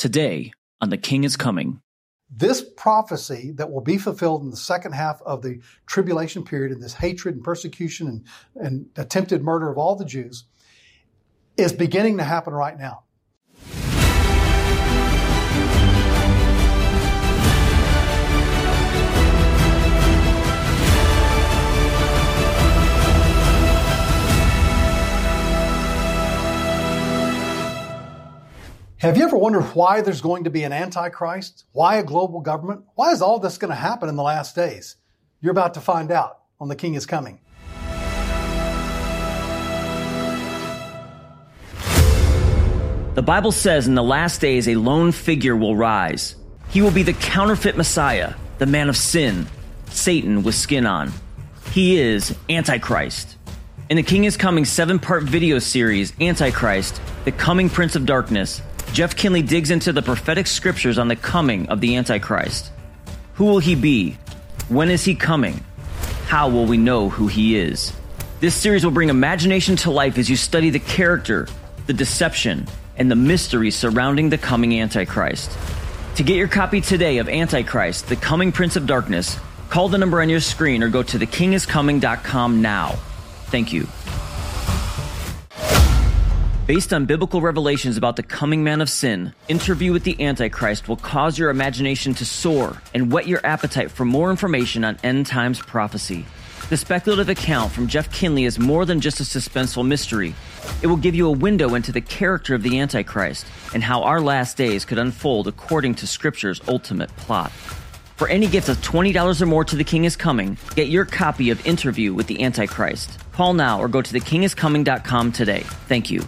Today on The King is Coming. This prophecy that will be fulfilled in the second half of the tribulation period, in this hatred and persecution and attempted murder of all the Jews, is beginning to happen right now. Have you ever wondered why there's going to be an Antichrist? Why a global government? Why is all this going to happen in the last days? You're about to find out on The King is Coming. The Bible says in the last days a lone figure will rise. He will be the counterfeit Messiah, the man of sin, Satan with skin on. He is Antichrist. In The King is Coming 7-part video series, Antichrist, the coming Prince of Darkness, Jeff Kinley digs into the prophetic scriptures on the coming of the Antichrist. Who will he be? When is he coming? How will we know who he is? This series will bring imagination to life as you study the character, the deception, and the mystery surrounding the coming Antichrist. To get your copy today of Antichrist, the coming Prince of Darkness, call the number on your screen or go to thekingiscoming.com now. Thank you. Based on biblical revelations about the coming man of sin, Interview with the Antichrist will cause your imagination to soar and whet your appetite for more information on end times prophecy. The speculative account from Jeff Kinley is more than just a suspenseful mystery. It will give you a window into the character of the Antichrist and how our last days could unfold according to Scripture's ultimate plot. For any gift of $20 or more to The King is Coming, get your copy of Interview with the Antichrist. Call now or go to thekingiscoming.com today. Thank you.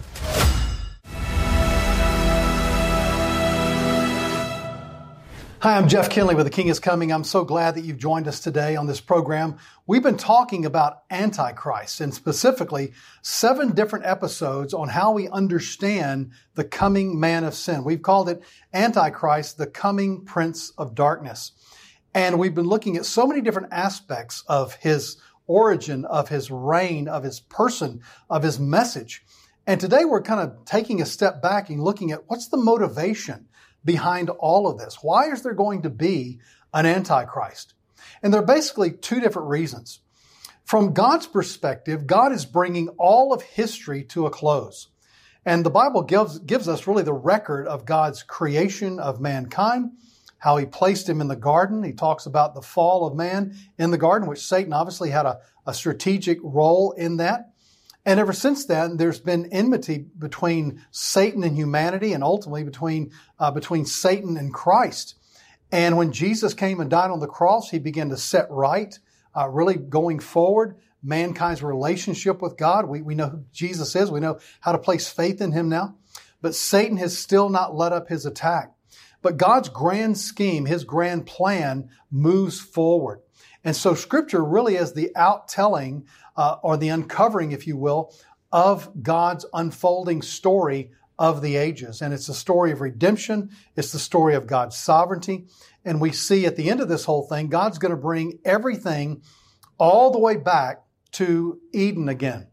Hi, I'm Jeff Kinley with The King is Coming. I'm so glad that you've joined us today on this program. We've been talking about Antichrist, and specifically 7 different episodes on how we understand the coming man of sin. We've called it Antichrist, the coming Prince of Darkness. And we've been looking at so many different aspects of his origin, of his reign, of his person, of his message. And today we're kind of taking a step back and looking at what's the motivation behind all of this. Why is there going to be an Antichrist? And there are basically 2 different reasons. From God's perspective, God is bringing all of history to a close. And the Bible gives us really the record of God's creation of mankind, how he placed him in the garden. He talks about the fall of man in the garden, which Satan obviously had a strategic role in that. And ever since then, there's been enmity between Satan and humanity, and ultimately between Satan and Christ. And when Jesus came and died on the cross, he began to set right, really going forward, mankind's relationship with God. We know who Jesus is. We know how to place faith in him now. But Satan has still not let up his attack. But God's grand scheme, his grand plan, moves forward. And so Scripture really is the outtelling or the uncovering, if you will, of God's unfolding story of the ages. And it's a story of redemption. It's the story of God's sovereignty. And we see at the end of this whole thing, God's going to bring everything all the way back to Eden again.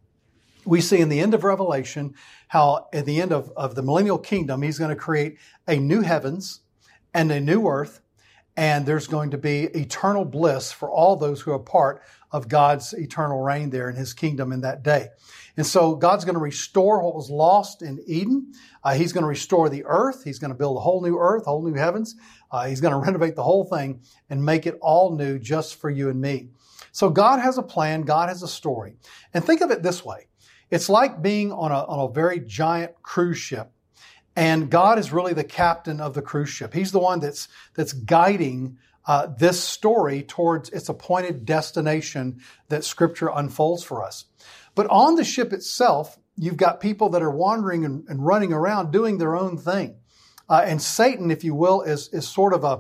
We see in the end of Revelation how at the end of the millennial kingdom, he's going to create a new heavens and a new earth. And there's going to be eternal bliss for all those who are part of God's eternal reign there in his kingdom in that day. And so God's going to restore what was lost in Eden. He's going to restore the earth. He's going to build a whole new earth, whole new heavens. He's going to renovate the whole thing and make it all new just for you and me. So God has a plan. God has a story. And think of it this way. It's like being on a very giant cruise ship. And God is really the captain of the cruise ship. He's the one that's guiding this story towards its appointed destination that Scripture unfolds for us. But on the ship itself, you've got people that are wandering and running around doing their own thing. And Satan, if you will, is sort of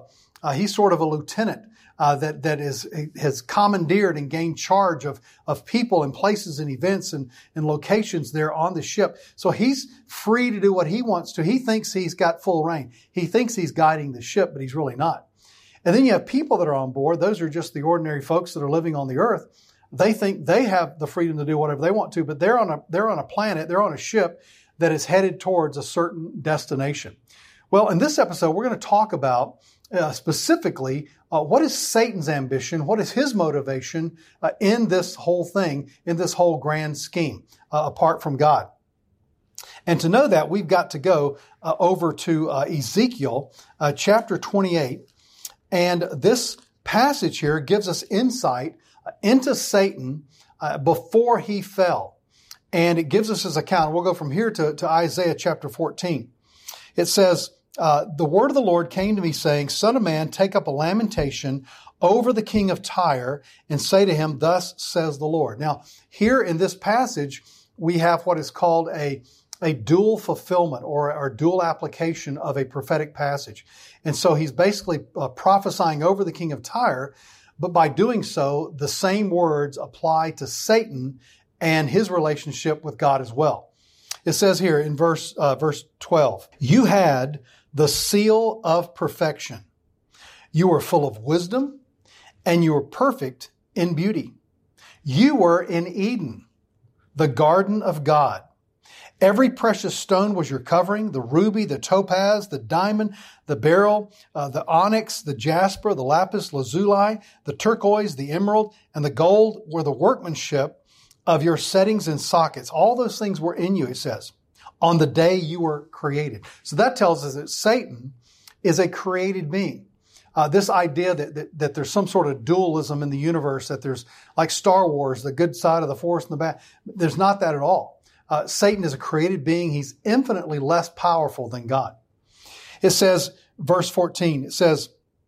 a lieutenant that has commandeered and gained charge of people and places and events and locations there on the ship. So he's free to do what he wants to. He thinks he's got full reign. He thinks he's guiding the ship, but he's really not. And then you have people that are on board. Those are just the ordinary folks that are living on the earth. They think they have the freedom to do whatever they want to, but they're on a planet, they're on a ship that is headed towards a certain destination. Well, in this episode, we're going to talk about specifically what is Satan's ambition, what is his motivation in this whole thing, in this whole grand scheme, apart from God. And to know that, we've got to go over to Ezekiel chapter 28. And this passage here gives us insight into Satan before he fell. And it gives us his account. We'll go from here to Isaiah chapter 14. It says, the word of the Lord came to me saying, Son of man, take up a lamentation over the king of Tyre and say to him, thus says the Lord. Now, here in this passage, we have what is called a dual fulfillment or dual application of a prophetic passage. And so he's basically prophesying over the king of Tyre, but by doing so, the same words apply to Satan and his relationship with God as well. It says here in verse 12, you had the seal of perfection. You were full of wisdom and you were perfect in beauty. You were in Eden, the garden of God. Every precious stone was your covering, the ruby, the topaz, the diamond, the beryl, the onyx, the jasper, the lapis lazuli, the turquoise, the emerald, and the gold were the workmanship of your settings and sockets. All those things were in you, it says, on the day you were created. So that tells us that Satan is a created being. This idea that there's some sort of dualism in the universe, that there's like Star Wars, the good side of the force and the bad, there's not that at all. Satan is a created being. He's infinitely less powerful than God. It says, verse 14, it says,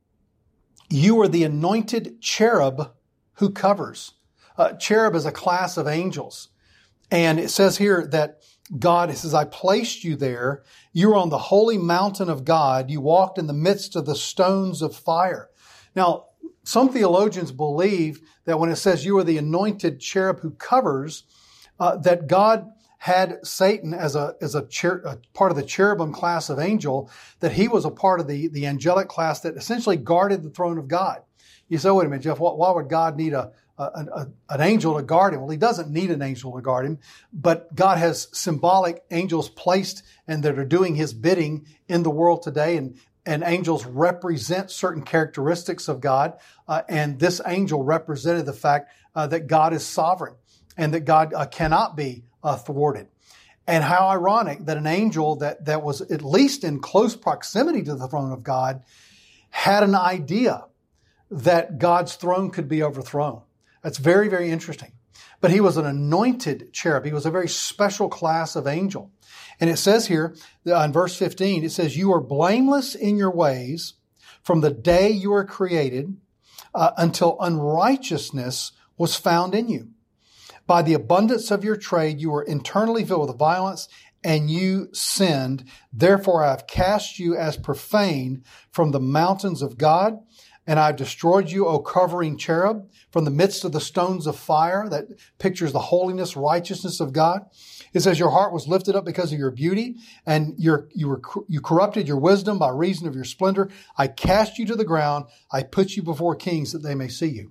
you are the anointed cherub who covers. Cherub is a class of angels. And it says here that God, it says, I placed you there. You were on the holy mountain of God. You walked in the midst of the stones of fire. Now, some theologians believe that when it says you are the anointed cherub who covers, that God had Satan as a part of the cherubim class of angel, that he was a part of the angelic class that essentially guarded the throne of God. You say, wait a minute, Jeff, why would God need an angel to guard him? Well, he doesn't need an angel to guard him, but God has symbolic angels placed and that are doing his bidding in the world today. And angels represent certain characteristics of God. And this angel represented the fact that God is sovereign and that God cannot be thwarted. And how ironic that an angel that was at least in close proximity to the throne of God had an idea that God's throne could be overthrown. That's very, very interesting. But he was an anointed cherub. He was a very special class of angel. And it says here in verse 15, it says, you are blameless in your ways from the day you were created until unrighteousness was found in you. By the abundance of your trade, you were internally filled with violence and you sinned. Therefore, I have cast you as profane from the mountains of God. And I've destroyed you, O covering cherub, from the midst of the stones of fire. That pictures the holiness, righteousness of God. It says your heart was lifted up because of your beauty, and you corrupted your wisdom by reason of your splendor. I cast you to the ground. I put you before kings that they may see you.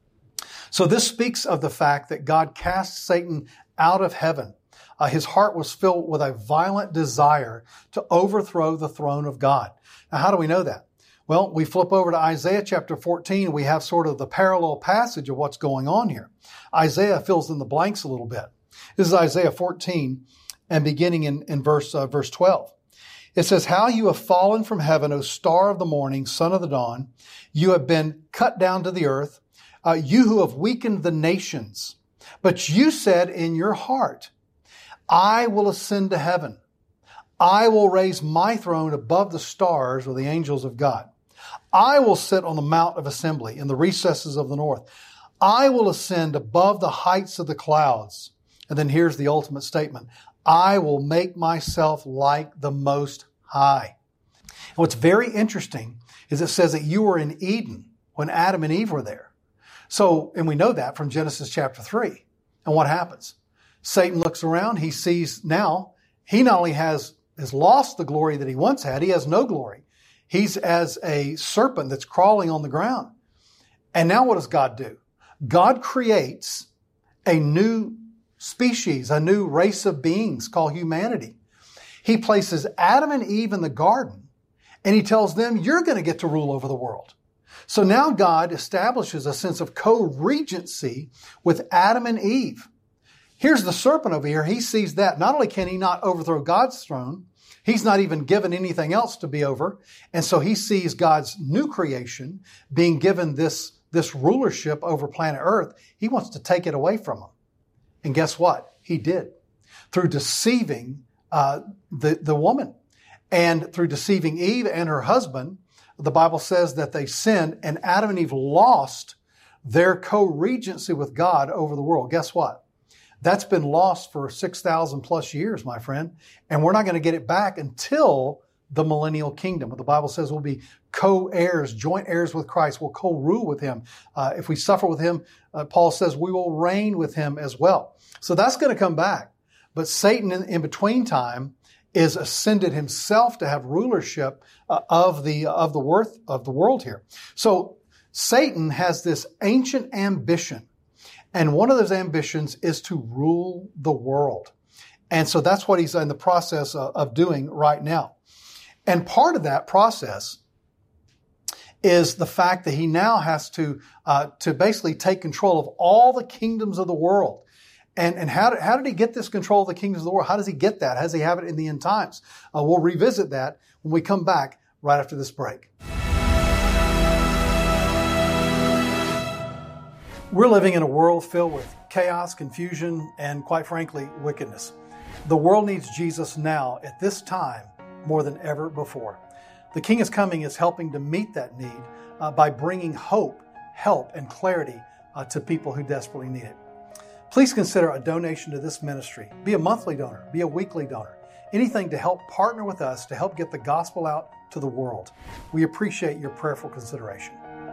So this speaks of the fact that God cast Satan out of heaven. His heart was filled with a violent desire to overthrow the throne of God. Now, how do we know that? Well, we flip over to Isaiah chapter 14, and we have sort of the parallel passage of what's going on here. Isaiah fills in the blanks a little bit. This is Isaiah 14, and beginning in verse 12. It says, how you have fallen from heaven, O star of the morning, son of the dawn. You have been cut down to the earth, you who have weakened the nations. But you said in your heart, I will ascend to heaven. I will raise my throne above the stars with the angels of God. I will sit on the mount of assembly in the recesses of the north. I will ascend above the heights of the clouds. And then here's the ultimate statement. I will make myself like the Most High. And what's very interesting is it says that you were in Eden when Adam and Eve were there. So, and we know that from Genesis chapter 3. And what happens? Satan looks around. He sees now he not only has lost the glory that he once had, he has no glory. He's as a serpent that's crawling on the ground. And now what does God do? God creates a new species, a new race of beings called humanity. He places Adam and Eve in the garden And he tells them, you're going to get to rule over the world. So now God establishes a sense of co-regency with Adam and Eve. Here's the serpent over here. He sees that. Not only can he not overthrow God's throne, he's not even given anything else to be over. And so he sees God's new creation being given this rulership over planet Earth. He wants to take it away from him. And guess what? He did. Through deceiving the woman. And through deceiving Eve and her husband, the Bible says that they sinned and Adam and Eve lost their co-regency with God over the world. Guess what? That's been lost for 6,000 plus years, my friend. And we're not going to get it back until the millennial kingdom. The Bible says we'll be co-heirs, joint heirs with Christ. We'll co-rule with him. If we suffer with him, Paul says we will reign with him as well. So that's going to come back. But Satan in between time is ascended himself to have rulership of the world here. So Satan has this ancient ambition, and one of those ambitions is to rule the world. And so that's what he's in the process of doing right now. And part of that process is the fact that he now has to basically take control of all the kingdoms of the world. And how did he get this control of the kingdoms of the world? How does he get that? How does he have it in the end times? We'll revisit that when we come back right after this break. We're living in a world filled with chaos, confusion, and quite frankly, wickedness. The world needs Jesus now at this time more than ever before. The King is Coming is helping to meet that need by bringing hope, help, and clarity to people who desperately need it. Please consider a donation to this ministry. Be a monthly donor, be a weekly donor, anything to help partner with us to help get the gospel out to the world. We appreciate your prayerful consideration.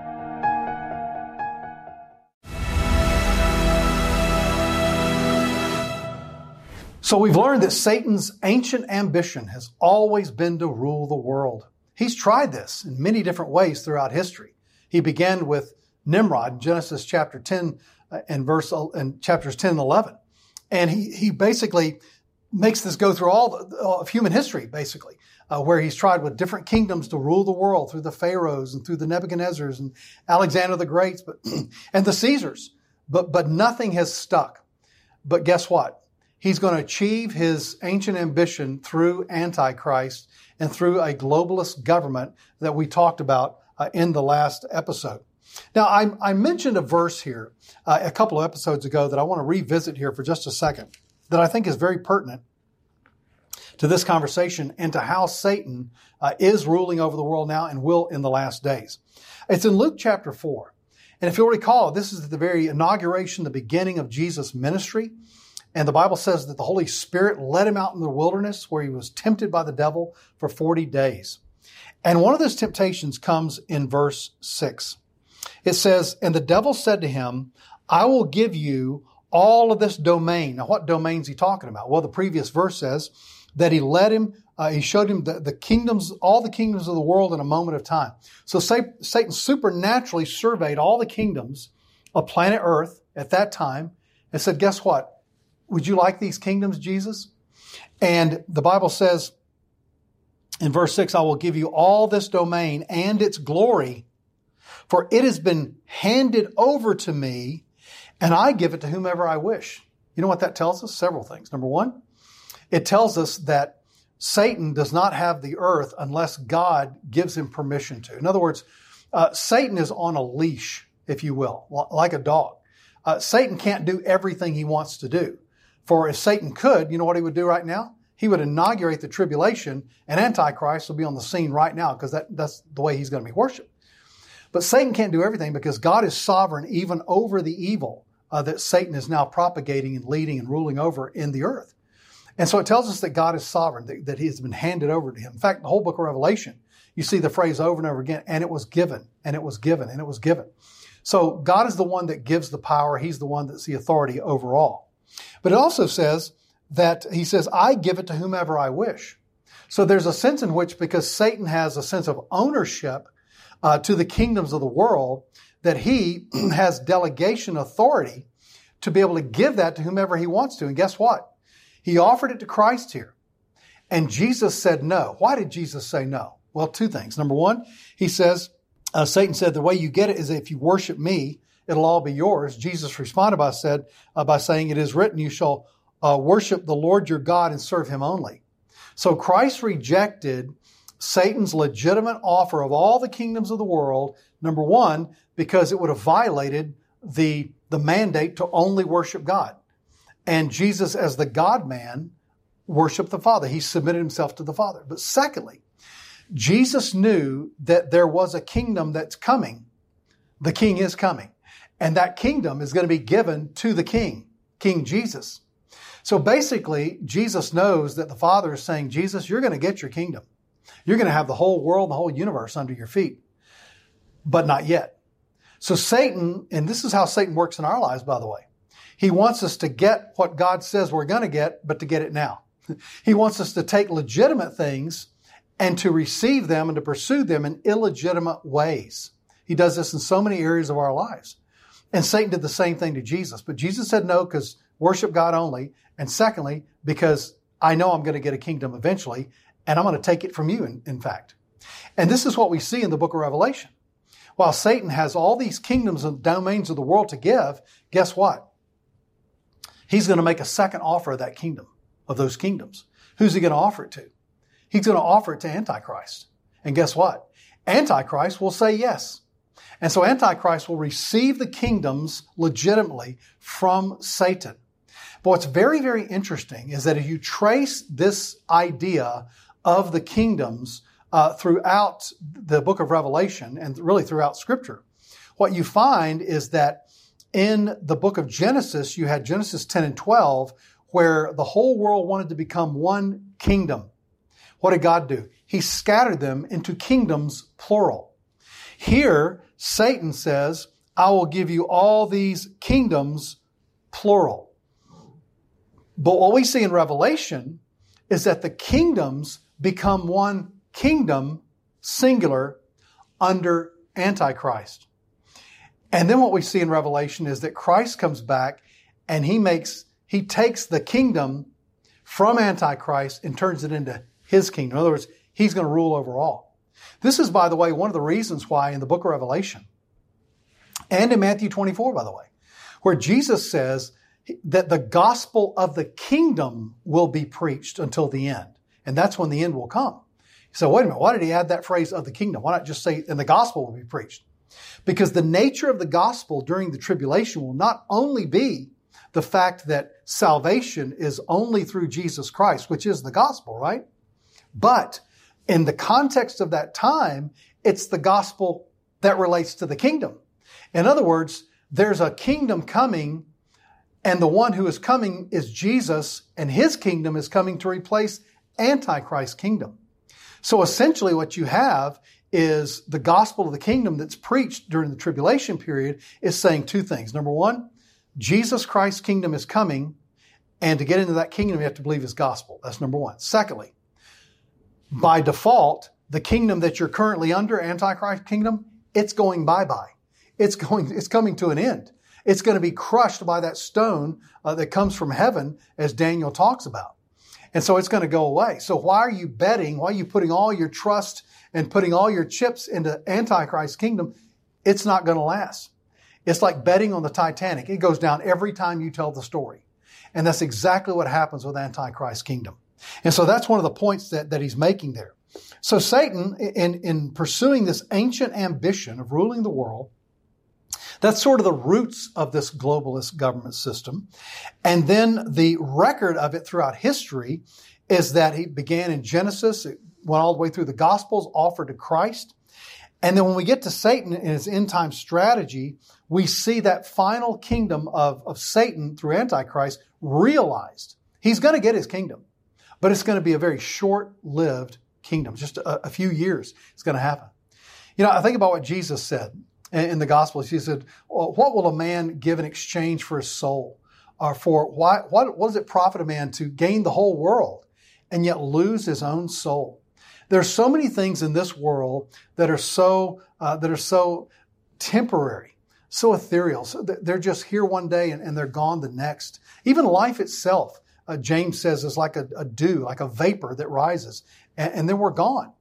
So we've learned that Satan's ancient ambition has always been to rule the world. He's tried this in many different ways throughout history. He began with Nimrod in Genesis chapter 10 and chapters 10 and 11. And he basically makes this go through all of human history, basically, where he's tried with different kingdoms to rule the world through the Pharaohs and through the Nebuchadnezzars and Alexander the Great and the Caesars. But nothing has stuck. But guess what? He's going to achieve his ancient ambition through Antichrist and through a globalist government that we talked about in the last episode. Now, I mentioned a verse here a couple of episodes ago that I want to revisit here for just a second that I think is very pertinent to this conversation and to how Satan is ruling over the world now and will in the last days. It's in Luke chapter 4. And if you'll recall, this is the very inauguration, the beginning of Jesus' ministry. And the Bible says that the Holy Spirit led him out in the wilderness where he was tempted by the devil for 40 days. And one of those temptations comes in verse 6. It says, and the devil said to him, I will give you all of this domain. Now, what domain is he talking about? Well, the previous verse says that he led him, he showed him the kingdoms, all the kingdoms of the world in a moment of time. So Satan supernaturally surveyed all the kingdoms of planet Earth at that time and said, guess what? Would you like these kingdoms, Jesus? And the Bible says in verse 6, I will give you all this domain and its glory, for it has been handed over to me, and I give it to whomever I wish. You know what that tells us? Several things. Number one, it tells us that Satan does not have the earth unless God gives him permission to. In other words, Satan is on a leash, if you will, like a dog. Satan can't do everything he wants to do. For if Satan could, you know what he would do right now? He would inaugurate the tribulation, and Antichrist will be on the scene right now because that's the way he's going to be worshipped. But Satan can't do everything because God is sovereign even over the evil that Satan is now propagating and leading and ruling over in the earth. And so it tells us that God is sovereign, that he has been handed over to him. In fact, the whole book of Revelation, you see the phrase over and over again, and it was given, and it was given, and it was given. So God is the one that gives the power. He's the one that's the authority over all. But it also says that he says, I give it to whomever I wish. So there's a sense in which, because Satan has a sense of ownership to the kingdoms of the world, that he has delegation authority to be able to give that to whomever he wants to. And guess what? He offered it to Christ here. And Jesus said no. Why did Jesus say no? Well, two things. Number one, he says, Satan said, the way you get it is if you worship me, it'll all be yours. Jesus responded by saying, it is written, you shall worship the Lord your God and serve him only. So Christ rejected Satan's legitimate offer of all the kingdoms of the world, number one, because it would have violated the mandate to only worship God. And Jesus, as the God-man, worshiped the Father. He submitted himself to the Father. But secondly, Jesus knew that there was a kingdom that's coming. The King is coming. And that kingdom is going to be given to the King, King Jesus. So basically, Jesus knows that the Father is saying, Jesus, you're going to get your kingdom. You're going to have the whole world, the whole universe under your feet. But not yet. So Satan, and this is how Satan works in our lives, by the way. He wants us to get what God says we're going to get, but to get it now. He wants us to take legitimate things and to receive them and to pursue them in illegitimate ways. He does this in so many areas of our lives. And Satan did the same thing to Jesus. But Jesus said no, because worship God only. And secondly, because I know I'm going to get a kingdom eventually, and I'm going to take it from you, in fact. And this is what we see in the book of Revelation. While Satan has all these kingdoms and domains of the world to give, guess what? He's going to make a second offer of that kingdom, of those kingdoms. Who's he going to offer it to? He's going to offer it to Antichrist. And guess what? Antichrist will say yes. And so Antichrist will receive the kingdoms legitimately from Satan. But what's very, very interesting is that if you trace this idea of the kingdoms throughout the book of Revelation and really throughout Scripture, what you find is that in the book of Genesis, you had Genesis 10 and 12, where the whole world wanted to become one kingdom. What did God do? He scattered them into kingdoms, plural. Here, Satan says, I will give you all these kingdoms, plural. But what we see in Revelation is that the kingdoms become one kingdom, singular, under Antichrist. And then what we see in Revelation is that Christ comes back and he takes the kingdom from Antichrist and turns it into his kingdom. In other words, he's going to rule over all. This is, by the way, one of the reasons why in the book of Revelation and in Matthew 24, by the way, where Jesus says that the gospel of the kingdom will be preached until the end. And that's when the end will come. So wait a minute, why did he add that phrase of the kingdom? Why not just say, and the gospel will be preached? Because the nature of the gospel during the tribulation will not only be the fact that salvation is only through Jesus Christ, which is the gospel, right? But in the context of that time, it's the gospel that relates to the kingdom. In other words, there's a kingdom coming, and the one who is coming is Jesus, and his kingdom is coming to replace Antichrist's kingdom. So essentially what you have is the gospel of the kingdom that's preached during the tribulation period is saying two things. Number one, Jesus Christ's kingdom is coming, and to get into that kingdom, you have to believe his gospel. That's number one. Secondly, by default, the kingdom that you're currently under, Antichrist kingdom, it's going bye-bye. It's coming to an end. It's going to be crushed by that stone that comes from heaven, as Daniel talks about. And so it's going to go away. So why are you betting? Why are you putting all your trust and putting all your chips into Antichrist's kingdom? It's not going to last. It's like betting on the Titanic. It goes down every time you tell the story. And that's exactly what happens with Antichrist's kingdom. And so that's one of the points that he's making there. So Satan, in pursuing this ancient ambition of ruling the world, that's sort of the roots of this globalist government system. And then the record of it throughout history is that he began in Genesis, it went all the way through the Gospels, offered to Christ. And then when we get to Satan and his end-time strategy, we see that final kingdom of Satan through Antichrist realized. He's going to get his kingdom, but it's going to be a very short-lived kingdom. Just a few years it's going to happen. You know, I think about what Jesus said in the Gospels. He said, what will a man give in exchange for his soul? Or what does it profit a man to gain the whole world and yet lose his own soul? There's so many things in this world that are so temporary, so ethereal. So they're just here one day and they're gone the next. Even life itself, James says, is like a dew, like a vapor that rises, and then we're gone.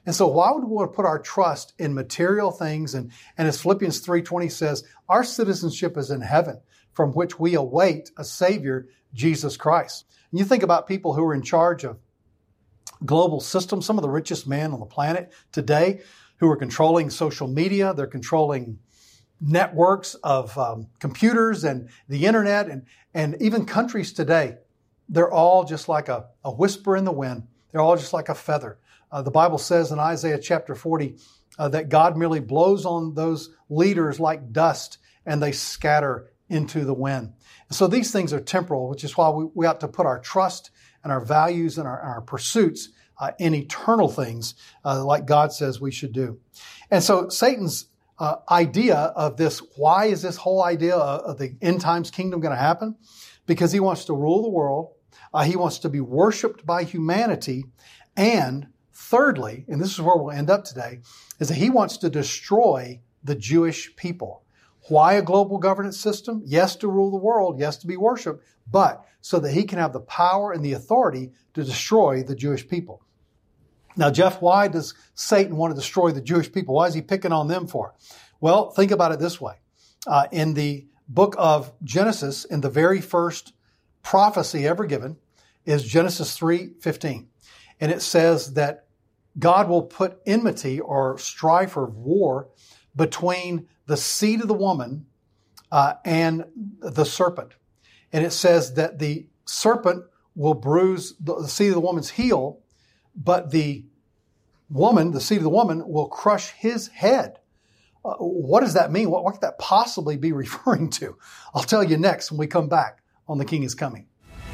And so why would we want to put our trust in material things? And as Philippians 3:20 says, our citizenship is in heaven, from which we await a Savior, Jesus Christ. And you think about people who are in charge of global systems, some of the richest men on the planet today who are controlling social media, they're controlling networks of computers and the internet and even countries today. They're all just like a whisper in the wind. They're all just like a feather. The Bible says in Isaiah chapter 40 that God merely blows on those leaders like dust and they scatter into the wind. And so these things are temporal, which is why we ought to put our trust and our values and our pursuits in eternal things like God says we should do. And so Satan's idea of this, why is this whole idea of the end times kingdom going to happen? Because he wants to rule the world. He wants to be worshiped by humanity. And thirdly, and this is where we'll end up today, is that he wants to destroy the Jewish people. Why a global governance system? Yes, to rule the world. Yes, to be worshiped. But so that he can have the power and the authority to destroy the Jewish people. Now, Jeff, why does Satan want to destroy the Jewish people? Why is he picking on them for? Well, think about it this way. In the book of Genesis, in the very first prophecy ever given, is Genesis 3:15. And it says that God will put enmity or strife or war between the seed of the woman and the serpent. And it says that the serpent will bruise the seed of the woman's heel, but the seed of the woman, will crush his head. What does that mean? What could that possibly be referring to? I'll tell you next when we come back on The King is Coming.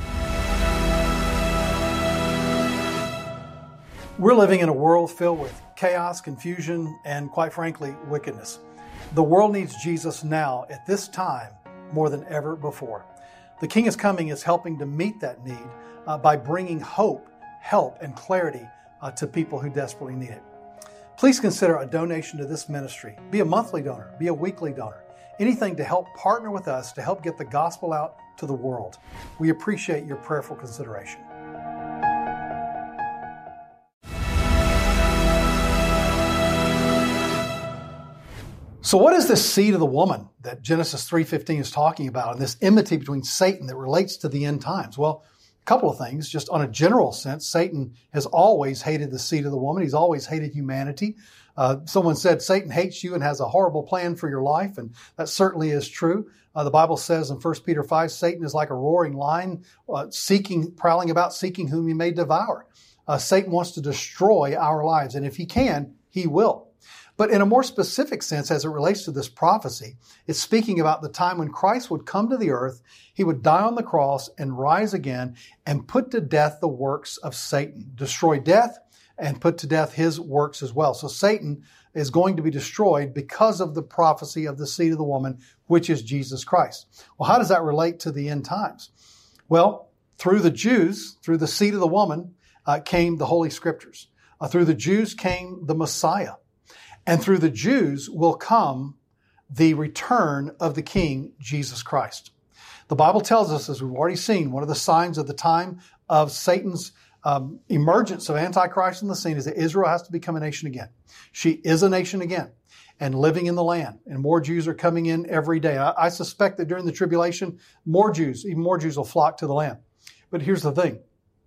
We're living in a world filled with chaos, confusion, and quite frankly, wickedness. The world needs Jesus now at this time more than ever before. The King is Coming is helping to meet that need by bringing hope, help, and clarity to people who desperately need it. Please consider a donation to this ministry. Be a monthly donor, be a weekly donor, anything to help partner with us to help get the gospel out to the world. We appreciate your prayerful consideration. So what is this seed of the woman that Genesis 3:15 is talking about, and this enmity between Satan that relates to the end times? Well, a couple of things. Just on a general sense, Satan has always hated the seed of the woman. He's always hated humanity. Someone said Satan hates you and has a horrible plan for your life, and that certainly is true. The Bible says in 1 Peter 5, Satan is like a roaring lion, prowling about, seeking whom he may devour. Satan wants to destroy our lives, and if he can, he will. But in a more specific sense, as it relates to this prophecy, it's speaking about the time when Christ would come to the earth, he would die on the cross and rise again and put to death the works of Satan, destroy death and put to death his works as well. So Satan is going to be destroyed because of the prophecy of the seed of the woman, which is Jesus Christ. Well, how does that relate to the end times? Well, through the Jews, through the seed of the woman, came the Holy Scriptures. Through the Jews came the Messiah. And through the Jews will come the return of the King, Jesus Christ. The Bible tells us, as we've already seen, one of the signs of the time of Satan's emergence of Antichrist in the scene is that Israel has to become a nation again. She is a nation again and living in the land. And more Jews are coming in every day. I suspect that during the tribulation, even more Jews will flock to the land. But here's the thing.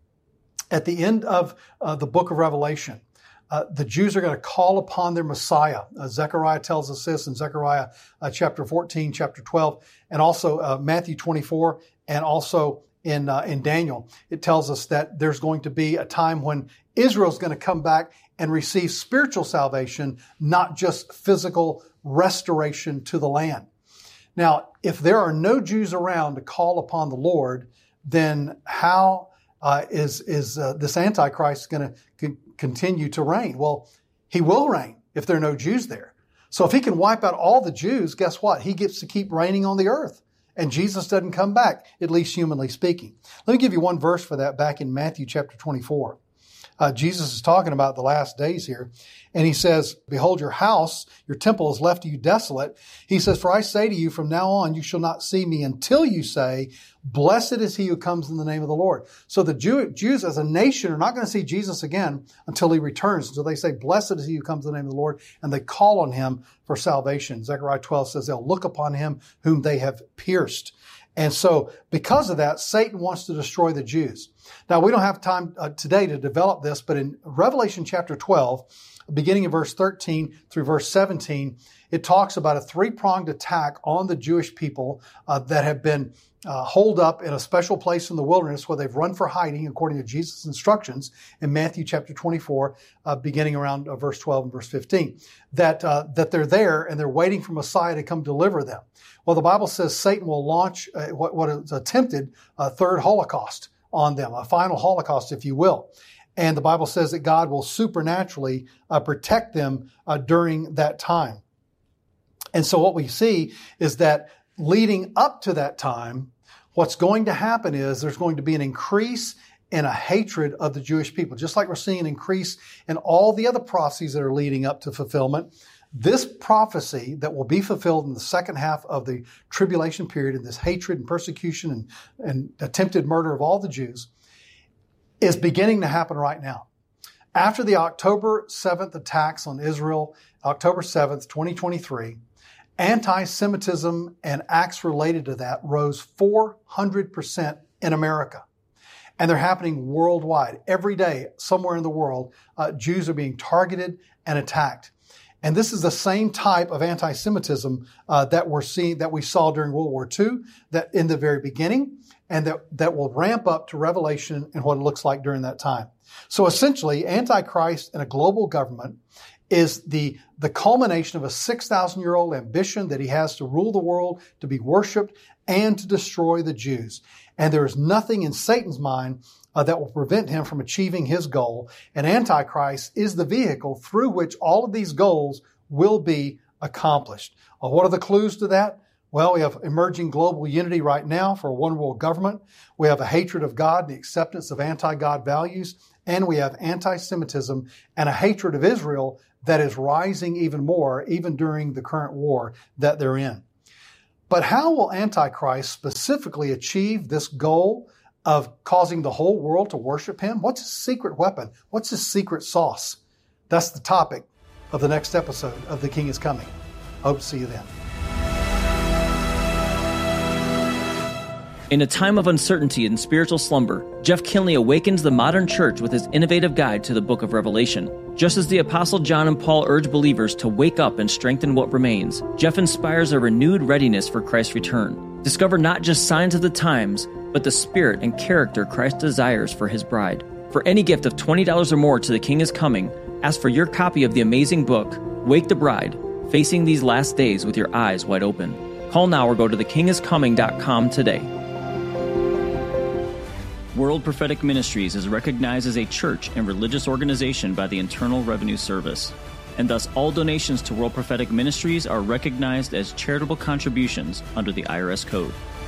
At the end of the book of Revelation, the Jews are going to call upon their Messiah. Zechariah tells us this in Zechariah chapter 14, chapter 12, and also Matthew 24, and also in Daniel. It tells us that there's going to be a time when Israel's going to come back and receive spiritual salvation, not just physical restoration to the land. Now, if there are no Jews around to call upon the Lord, then how is this Antichrist going to continue to reign? Well, he will reign if there are no Jews there. So if he can wipe out all the Jews, guess what? He gets to keep reigning on the earth. And Jesus doesn't come back, at least humanly speaking. Let me give you one verse for that back in Matthew chapter 24. Jesus is talking about the last days here. And he says, behold, your house, your temple is left to you desolate. He says, for I say to you, from now on, you shall not see me until you say, blessed is he who comes in the name of the Lord. So the Jews as a nation are not going to see Jesus again until he returns. Until they say, blessed is he who comes in the name of the Lord. And they call on him for salvation. Zechariah 12 says they'll look upon him whom they have pierced. And so because of that, Satan wants to destroy the Jews. Now, we don't have time today to develop this, but in Revelation chapter 12, beginning in verse 13 through verse 17, it talks about a three-pronged attack on the Jewish people that have been holed up in a special place in the wilderness where they've run for hiding according to Jesus' instructions in Matthew chapter 24, beginning around verse 12 and verse 15, that they're there and they're waiting for Messiah to come deliver them. Well, the Bible says Satan will launch what is attempted a third Holocaust on them, a final Holocaust, if you will. And the Bible says that God will supernaturally protect them during that time. And so what we see is that leading up to that time, what's going to happen is there's going to be an increase in a hatred of the Jewish people. Just like we're seeing an increase in all the other prophecies that are leading up to fulfillment, this prophecy that will be fulfilled in the second half of the tribulation period, in this hatred and persecution and attempted murder of all the Jews, is beginning to happen right now. After the October 7th attacks on Israel, October 7th, 2023, anti-Semitism and acts related to that rose 400% in America. And they're happening worldwide. Every day, somewhere in the world, Jews are being targeted and attacked. And this is the same type of anti-Semitism that we saw during World War II, that in the very beginning, and that will ramp up to Revelation and what it looks like during that time. So essentially, Antichrist in a global government is the culmination of a 6,000-year-old ambition that he has to rule the world, to be worshiped, and to destroy the Jews. And there is nothing in Satan's mind that will prevent him from achieving his goal. And Antichrist is the vehicle through which all of these goals will be accomplished. What are the clues to that? Well, we have emerging global unity right now for a one world government. We have a hatred of God, the acceptance of anti-God values, and we have anti-Semitism and a hatred of Israel that is rising even more, even during the current war that they're in. But how will Antichrist specifically achieve this goal of causing the whole world to worship him? What's his secret weapon? What's his secret sauce? That's the topic of the next episode of The King is Coming. Hope to see you then. In a time of uncertainty and spiritual slumber, Jeff Kinley awakens the modern church with his innovative guide to the book of Revelation. Just as the Apostle John and Paul urge believers to wake up and strengthen what remains, Jeff inspires a renewed readiness for Christ's return. Discover not just signs of the times, but the spirit and character Christ desires for his bride. For any gift of $20 or more to The King is Coming, ask for your copy of the amazing book, Wake the Bride, Facing These Last Days with Your Eyes Wide Open. Call now or go to thekingiscoming.com today. World Prophetic Ministries is recognized as a church and religious organization by the Internal Revenue Service, and thus all donations to World Prophetic Ministries are recognized as charitable contributions under the IRS code.